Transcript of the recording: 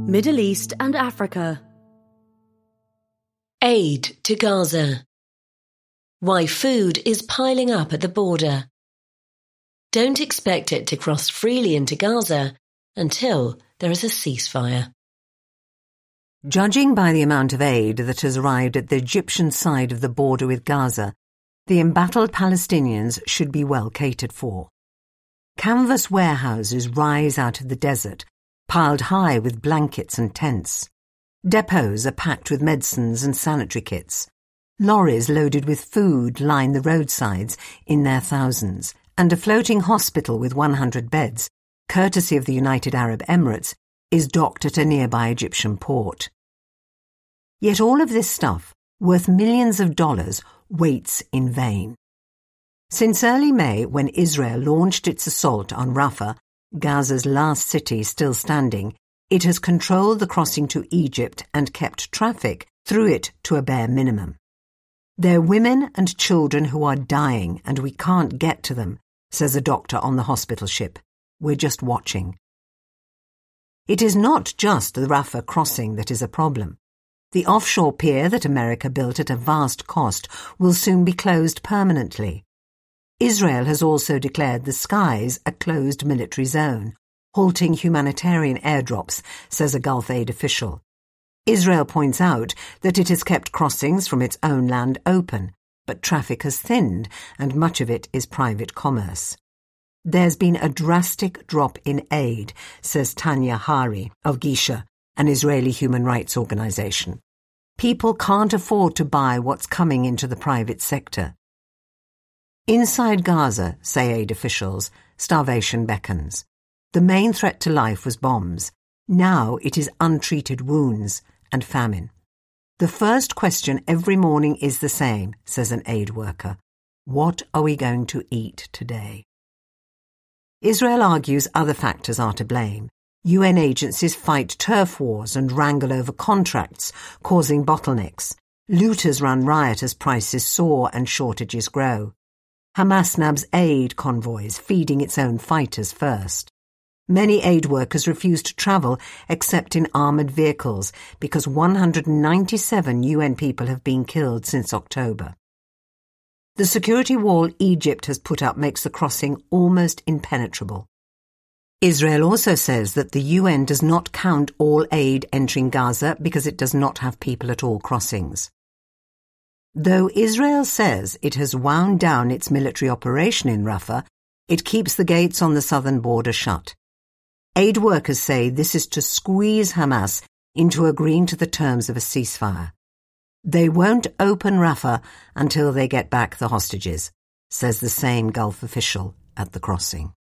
Middle East and Africa. Aid to Gaza. Why food is piling up at the border. Don't expect it to cross freely into Gaza until there is a ceasefire. Judging by the amount of aid that has arrived at the Egyptian side of the border with Gaza, the embattled Palestinians should be well catered for. Canvas warehouses rise out of the desert, piled high with blankets and tents. Depots are packed with medicines and sanitary kits. Lorries loaded with food line the roadsides in their thousands, and a floating hospital with 100 beds, courtesy of the United Arab Emirates, is docked at a nearby Egyptian port. Yet all of this stuff, worth millions of dollars, waits in vain. Since early May, when Israel launched its assault on Rafah, Gaza's last city still standing, it has controlled the crossing to Egypt and kept traffic through it to a bare minimum. There are women and children who are dying and we can't get to them, says a doctor on the hospital ship. We're just watching. It is not just the Rafah crossing that is a problem. The offshore pier that America built at a vast cost will soon be closed permanently. Israel has also declared the skies a closed military zone, halting humanitarian airdrops, says a Gulf aid official. Israel points out that it has kept crossings from its own land open, but traffic has thinned and much of it is private commerce. There's been a drastic drop in aid, says Tanya Hari of Gisha, an Israeli human rights organization. People can't afford to buy what's coming into the private sector. Inside Gaza, say aid officials, starvation beckons. The main threat to life was bombs. Now it is untreated wounds and famine. The first question every morning is the same, says an aid worker. What are we going to eat today? Israel argues other factors are to blame. UN agencies fight turf wars and wrangle over contracts, causing bottlenecks. Looters run riot as prices soar and shortages grow. Hamas nabs aid convoys, feeding its own fighters first. Many aid workers refuse to travel except in armoured vehicles because 197 UN people have been killed since October. The security wall Egypt has put up makes the crossing almost impenetrable. Israel also says that the UN does not count all aid entering Gaza because it does not have people at all crossings. Though Israel says it has wound down its military operation in Rafah, it keeps the gates on the southern border shut. Aid workers say this is to squeeze Hamas into agreeing to the terms of a ceasefire. They won't open Rafah until they get back the hostages, says the same Gulf official at the crossing.